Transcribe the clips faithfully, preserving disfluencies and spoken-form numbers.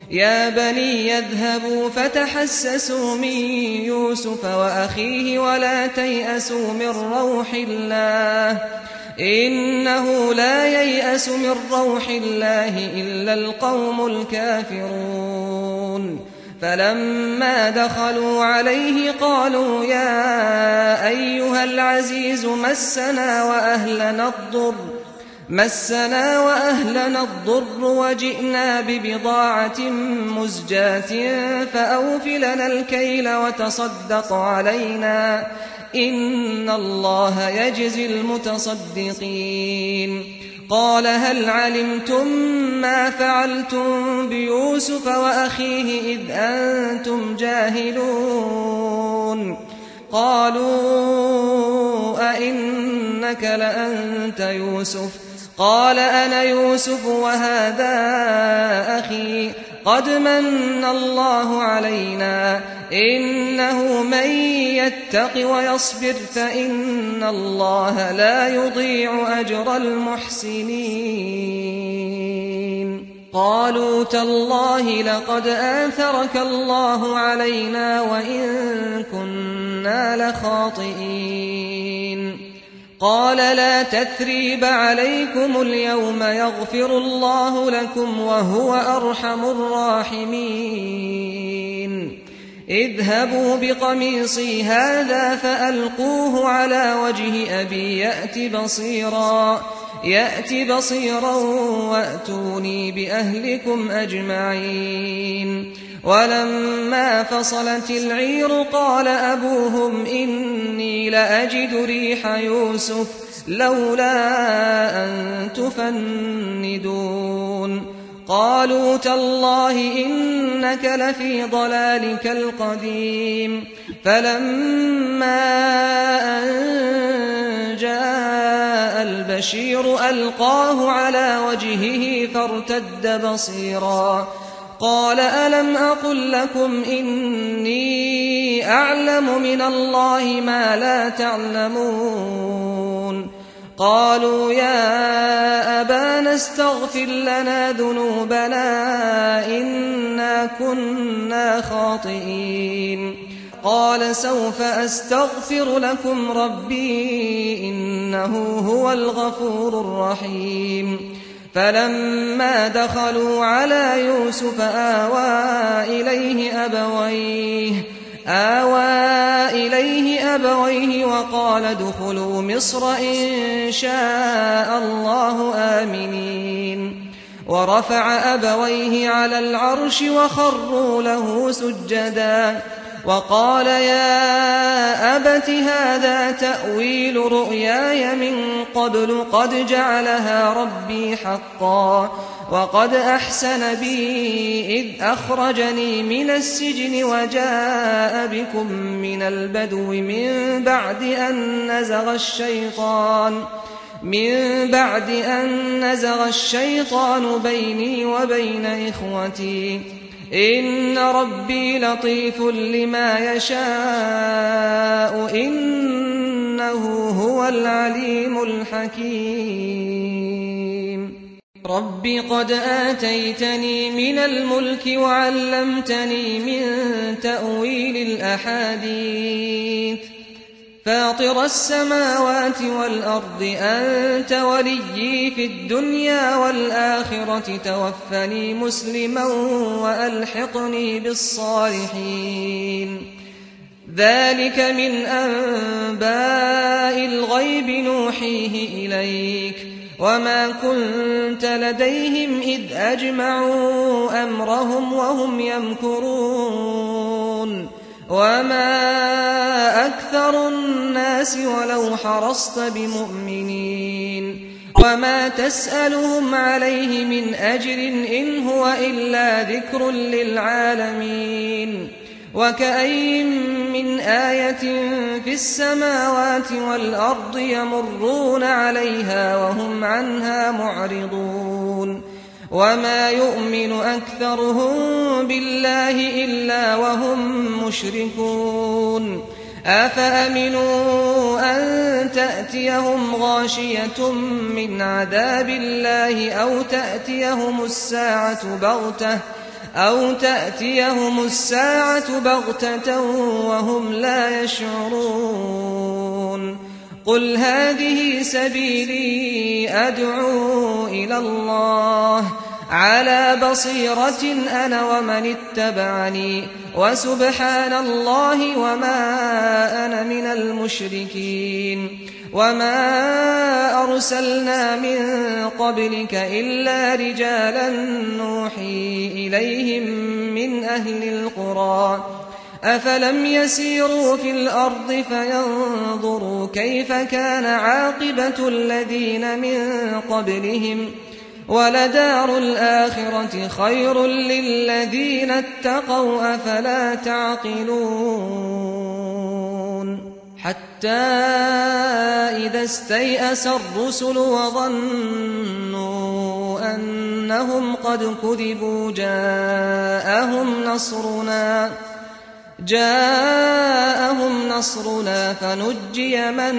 يا بني يذهبوا فتحسسوا من يوسف وأخيه ولا تيأسوا من روح الله إنه لا ييأس من روح الله إلا القوم الكافرون فلما دخلوا عليه قالوا يا أيها العزيز مسنا وأهلنا الضر مسنا وأهلنا الضر وجئنا ببضاعة مزجاة فأوفلنا الكيل وتصدق علينا إن الله يجزي المتصدقين قال هل علمتم ما فعلتم بيوسف وأخيه إذ أنتم جاهلون قالوا أئنك لأنت يوسف قال أنا يوسف وهذا أخي قد من الله علينا إنه من يتق ويصبر فإن الله لا يضيع أجر المحسنين قالوا تالله لقد آثرك الله علينا وإن كنا لخاطئين قال لا تثريب عليكم اليوم يغفر الله لكم وهو أرحم الراحمين اذهبوا بقميصي هذا فألقوه على وجه أبي يأت بصيرا يأت بصيرا وأتوني بأهلكم أجمعين ولما فصلت العير قال أبوهم إني لأجد ريح يوسف لولا أن تفندون قالوا تالله إنك لفي ضلالك القديم فلما أن جاء البشير ألقاه على وجهه فارتد بصيرا قال ألم أقل لكم إني أعلم من الله ما لا تعلمون قالوا يا أبانا استغفر لنا ذنوبنا إنا كنا خاطئين قال سوف أستغفر لكم ربي إنه هو الغفور الرحيم فلما دخلوا على يوسف آوى إليه أبويه آوى إليه أبويه وقال ادخلوا مصر إن شاء الله آمنين ورفع أبويه على العرش وخروا له سجدا وقال يا أبت هذا تأويل رؤياي من قبل قد جعلها ربي حقا وقد أحسن بي إذ أخرجني من السجن وجاء بكم من البدو من بعد أن نزغ الشيطان من بعد أن نزغ الشيطان بيني وبين إخوتي إن ربي لطيف لما يشاء إنه هو العليم الحكيم رب قد آتيتني من الملك وعلمتني من تأويل الأحاديث فاطر السماوات والأرض أنت وليي في الدنيا والآخرة توفني مسلما وألحقني بالصالحين ذلك من أنباء الغيب نوحيه إليك وما كنت لديهم إذ أجمعوا أمرهم وهم يمكرون وما أكثر الناس ولو حرصت بمؤمنين وما تسألهم عليه من أجر إن هو إلا ذكر للعالمين وكأي من آية في السماوات والأرض يمرون عليها وهم عنها معرضون وما يؤمن أكثرهم بالله إلا وهم مشركون أفأمنوا أن تأتيهم غاشية من عذاب الله أو تأتيهم الساعة بغتة أو تأتيهم الساعة بغتة وهم لا يشعرون قل هذه سبيلي أدعو إلى الله على بصيرة أنا ومن اتبعني وسبحان الله وما أنا من المشركين وما أرسلنا من قبلك إلا رجالا نوحي إليهم من أهل القرى أفلم يسيروا في الأرض فينظروا كيف كان عاقبة الذين من قبلهم ولدار الآخرة خير للذين اتقوا أفلا تعقلون حتى إذا استيأس الرسل وظنوا أنهم قد كذبوا جاءهم نصرنا جاءهم نصرنا فنجي من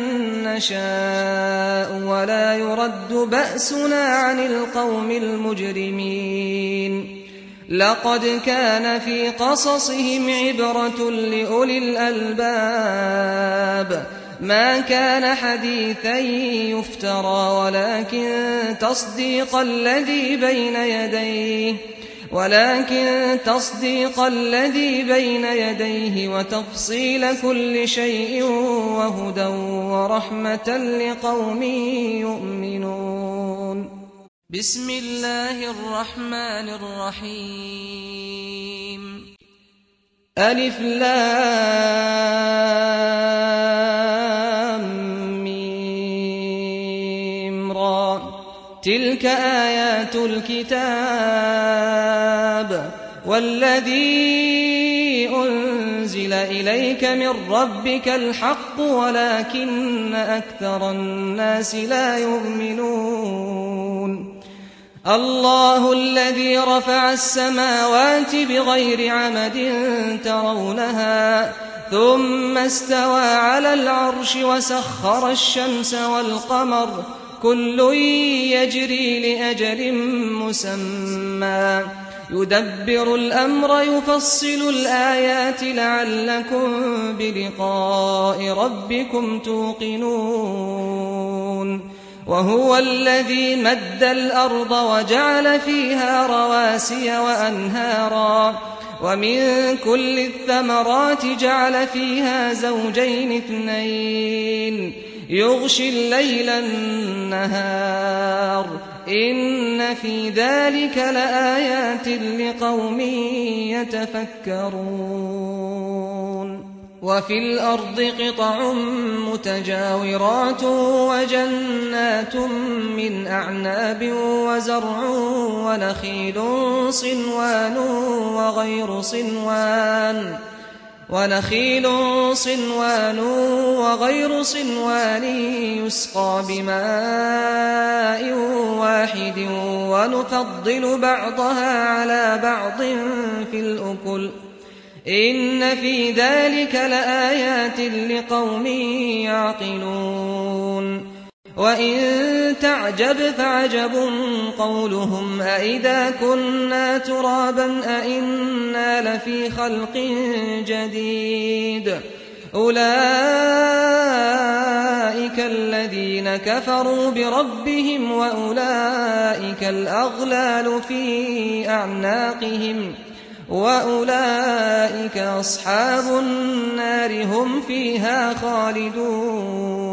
نشاء ولا يرد بأسنا عن القوم المجرمين لقد كان في قصصهم عبرة لأولي الألباب ما كان حديثا يفترى ولكن تصديق الذي بين يديه ولكن تصديق الذي بين يديه وتفصيل كل شيء وهدى ورحمة لقوم يؤمنون بسم الله الرحمن الرحيم ألف لام ميم را تلك آيات الكتاب والذي أنزل إليك من ربك الحق ولكن أكثر الناس لا يؤمنون الله الذي رفع السماوات بغير عمد ترونها ثم استوى على العرش وسخر الشمس والقمر كل يجري لأجل مسمى يدبر الأمر يفصل الآيات لعلكم بلقاء ربكم توقنون وهو الذي مد الأرض وجعل فيها رواسي وأنهارا ومن كل الثمرات جعل فيها زوجين اثنين يغشي الليل النهار إن في ذلك لآيات لقوم يتفكرون وفي الأرض قطع متجاورات وجنات من أعناب وزرع ونخيل صنوان وغير صنوان ونخيل صنوان وغير صنوان يسقى بماء واحد ونفضل بعضها على بعض في الأكل إن في ذلك لآيات لقوم يعقلون وإن تعجب فعجب قولهم أإذا كنا ترابا أإنا لفي خلق جديد أولئك الذين كفروا بربهم وأولئك الأغلال في أعناقهم وأولئك أصحاب النار هم فيها خالدون